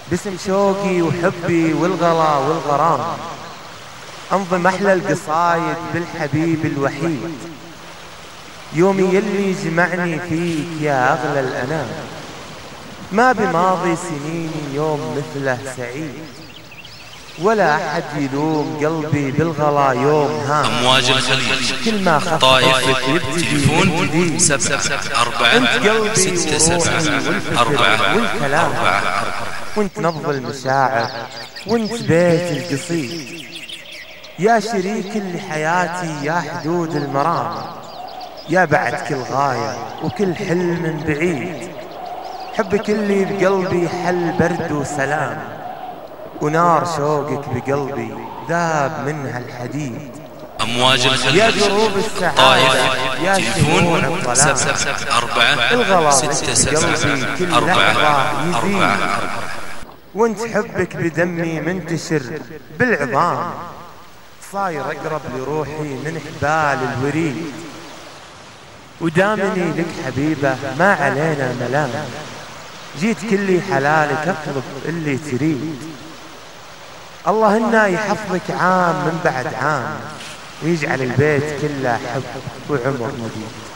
باسم شوقي وحبي والغلا والغرام أنظم أحلى القصايد بالحبيب الوحيد. يومي يلي جمعني فيك يا أغلى الأنام، ما بماضي سنيني يوم مثله سعيد، ولا أحد يلوم قلبي بالغلا يوم هام. أمواج الخليج كل ما طائف تليفون 74 والكلام وانت نبض المشاعر وانت بيت القصيد، يا شريك لحياتي يا حدود المرام، يا بعد كل غاية وكل حلم بعيد. حبك اللي بقلبي حل برد وسلام، ونار شوقك بقلبي ذاب منها الحديد. أمواج الخليج يا دروب السعادة يا شموع الظلام، 4 6 7 كل 4 لحظة 4 يزيد، وانت حبك بدمي منتشر بالعظام، صاير أقرب لروحي من حبال الوريد. ودامني لك حبيبة ما علينا ملام، جيت كلي حلالك أطلب اللي تريد. الله إنا يحفظك عام من بعد عام، ويجعل البيت كله حب وعمر مديد.